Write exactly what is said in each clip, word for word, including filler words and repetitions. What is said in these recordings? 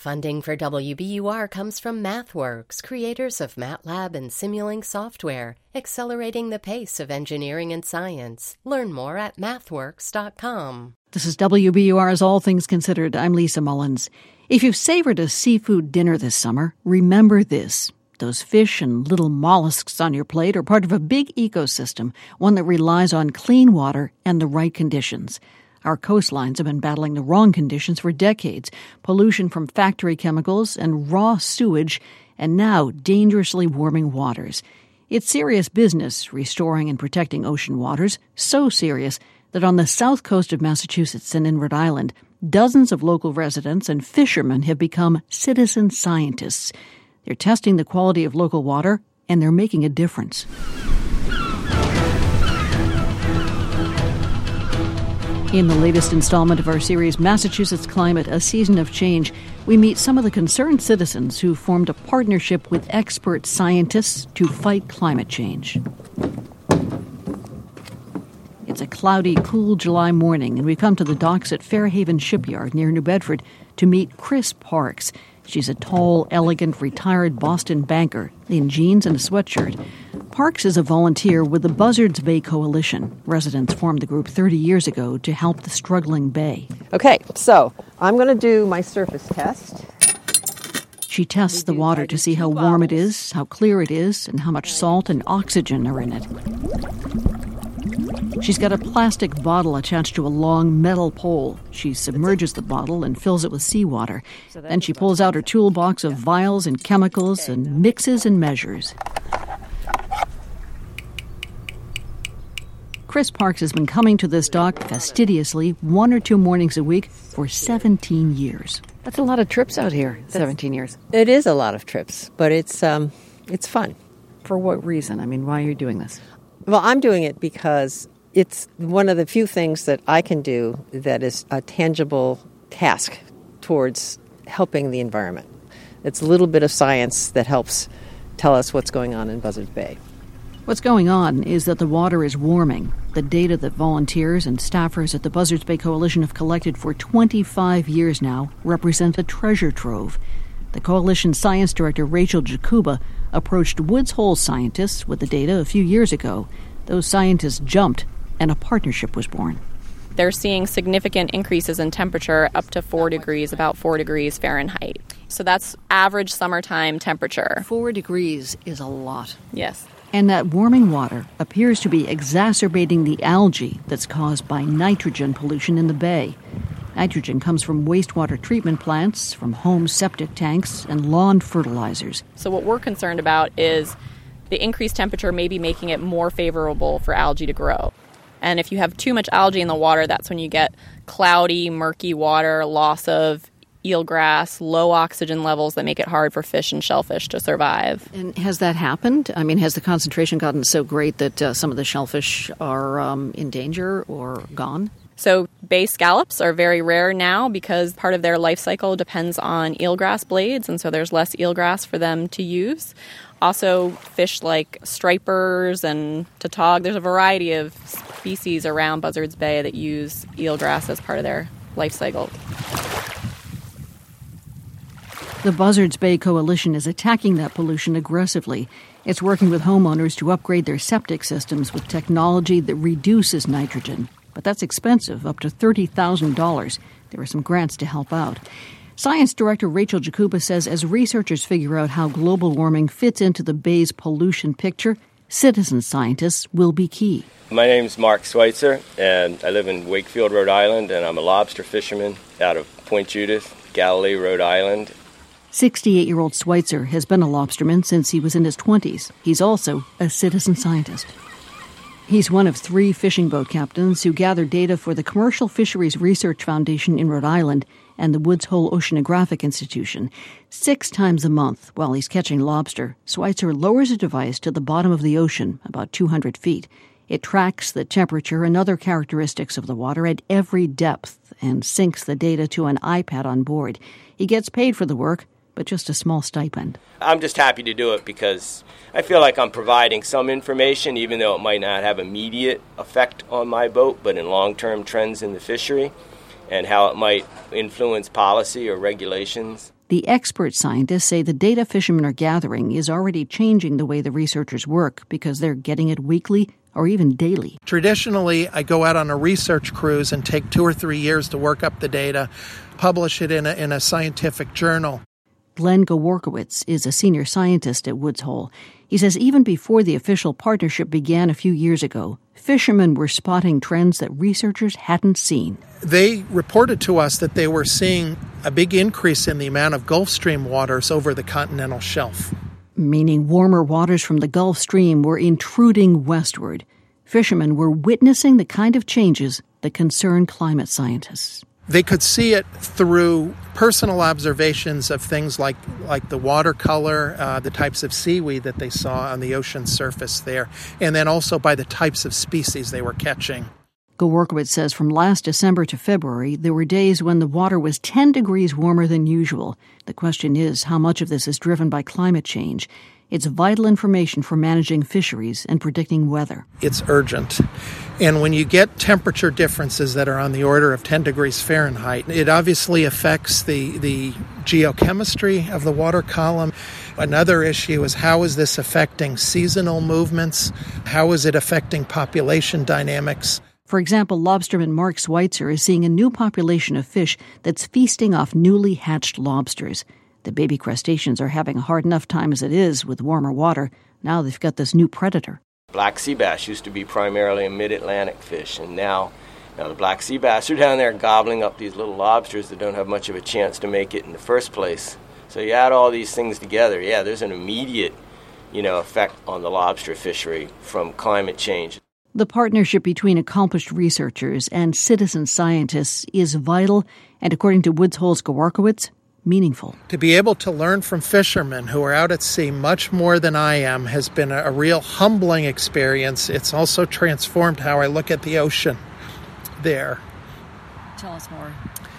Funding for W B U R comes from MathWorks, creators of MATLAB and Simulink software, accelerating the pace of engineering and science. Learn more at mathworks dot com. This is W B U R's All Things Considered. I'm Lisa Mullins. If you've savored a seafood dinner this summer, remember this. Those fish and little mollusks on your plate are part of a big ecosystem, one that relies on clean water and the right conditions. Our coastlines have been battling the wrong conditions for decades. Pollution from factory chemicals and raw sewage, and now dangerously warming waters. It's serious business restoring and protecting ocean waters, so serious that on the south coast of Massachusetts and in Rhode Island, dozens of local residents and fishermen have become citizen scientists. They're testing the quality of local water, and they're making a difference. In the latest installment of our series, Massachusetts Climate, A Season of Change, we meet some of the concerned citizens who formed a partnership with expert scientists to fight climate change. It's a cloudy, cool July morning, and we come to the docks at Fairhaven Shipyard near New Bedford to meet Chris Parks. She's a tall, elegant, retired Boston banker in jeans and a sweatshirt. Parks is a volunteer with the Buzzards Bay Coalition. Residents formed the group thirty years ago to help the struggling bay. Okay, so I'm going to do my surface test. She tests the water to see how warm it is, how clear it is, and how much salt and oxygen are in it. She's got a plastic bottle attached to a long metal pole. She submerges the bottle and fills it with seawater. Then she pulls out her toolbox of vials and chemicals and mixes and measures. Chris Parks has been coming to this dock fastidiously one or two mornings a week for seventeen years. That's a lot of trips out here, seventeen years. It is a lot of trips, but it's um, it's fun. For what reason? I mean, why are you doing this? Well, I'm doing it because it's one of the few things that I can do that is a tangible task towards helping the environment. It's a little bit of science that helps tell us what's going on in Buzzards Bay. What's going on is that the water is warming. The data that volunteers and staffers at the Buzzards Bay Coalition have collected for twenty-five years now represent a treasure trove. The Coalition Science Director, Rachel Jakuba, approached Woods Hole scientists with the data a few years ago. Those scientists jumped, and a partnership was born. They're seeing significant increases in temperature up to four degrees, about four degrees Fahrenheit. So that's average summertime temperature. Four degrees is a lot. Yes. And that warming water appears to be exacerbating the algae that's caused by nitrogen pollution in the bay. Nitrogen comes from wastewater treatment plants, from home septic tanks, and lawn fertilizers. So what we're concerned about is the increased temperature may be making it more favorable for algae to grow. And if you have too much algae in the water, that's when you get cloudy, murky water, loss of eelgrass, low oxygen levels that make it hard for fish and shellfish to survive. And has that happened? I mean, has the concentration gotten so great that uh, some of the shellfish are um, in danger or gone? So bay scallops are very rare now because part of their life cycle depends on eelgrass blades, and so there's less eelgrass for them to use. Also, fish like stripers and tautog, there's a variety of species around Buzzards Bay that use eelgrass as part of their life cycle. The Buzzards Bay Coalition is attacking that pollution aggressively. It's working with homeowners to upgrade their septic systems with technology that reduces nitrogen. But that's expensive, up to thirty thousand dollars. There are some grants to help out. Science Director Rachel Jakuba says as researchers figure out how global warming fits into the bay's pollution picture, citizen scientists will be key. My name's Mark Schweitzer, and I live in Wakefield, Rhode Island, and I'm a lobster fisherman out of Point Judith, Galilee, Rhode Island. sixty-eight-year-old Schweitzer has been a lobsterman since he was in his twenties. He's also a citizen scientist. He's one of three fishing boat captains who gather data for the Commercial Fisheries Research Foundation in Rhode Island and the Woods Hole Oceanographic Institution. Six times a month, while he's catching lobster, Schweitzer lowers a device to the bottom of the ocean, about two hundred feet. It tracks the temperature and other characteristics of the water at every depth and syncs the data to an iPad on board. He gets paid for the work, but just a small stipend. I'm just happy to do it because I feel like I'm providing some information, even though it might not have immediate effect on my boat, but in long-term trends in the fishery and how it might influence policy or regulations. The expert scientists say the data fishermen are gathering is already changing the way the researchers work because they're getting it weekly or even daily. Traditionally, I go out on a research cruise and take two or three years to work up the data, publish it in a, in a scientific journal. Glenn Gaworkowitz is a senior scientist at Woods Hole. He says even before the official partnership began a few years ago, fishermen were spotting trends that researchers hadn't seen. They reported to us that they were seeing a big increase in the amount of Gulf Stream waters over the continental shelf. Meaning warmer waters from the Gulf Stream were intruding westward. Fishermen were witnessing the kind of changes that concern climate scientists. They could see it through personal observations of things like, like the watercolor, uh, the types of seaweed that they saw on the ocean surface there, and then also by the types of species they were catching. Gaworkowitz says from last December to February, there were days when the water was ten degrees warmer than usual. The question is how much of this is driven by climate change. It's vital information for managing fisheries and predicting weather. It's urgent. And when you get temperature differences that are on the order of ten degrees Fahrenheit, it obviously affects the, the geochemistry of the water column. Another issue is how is this affecting seasonal movements? How is it affecting population dynamics? For example, lobsterman Mark Schweitzer is seeing a new population of fish that's feasting off newly hatched lobsters. The baby crustaceans are having a hard enough time as it is with warmer water. Now they've got this new predator. Black sea bass used to be primarily a mid-Atlantic fish, and now, now the black sea bass are down there gobbling up these little lobsters that don't have much of a chance to make it in the first place. So you add all these things together, yeah, there's an immediate, you know, effect on the lobster fishery from climate change. The partnership between accomplished researchers and citizen scientists is vital and, according to Woods Hole's Gaworkowitz, meaningful. To be able to learn from fishermen who are out at sea much more than I am has been a, a real humbling experience. It's also transformed how I look at the ocean there. Tell us more.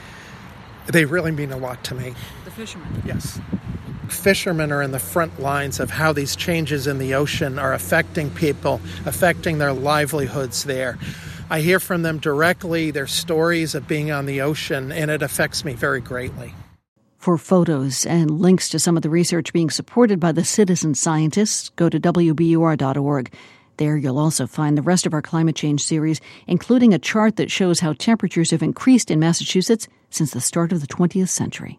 They really mean a lot to me. The fishermen? Yes. Fishermen are in the front lines of how these changes in the ocean are affecting people, affecting their livelihoods there. I hear from them directly, their stories of being on the ocean, and it affects me very greatly. For photos and links to some of the research being supported by the citizen scientists, go to W B U R dot org. There you'll also find the rest of our climate change series, including a chart that shows how temperatures have increased in Massachusetts since the start of the twentieth century.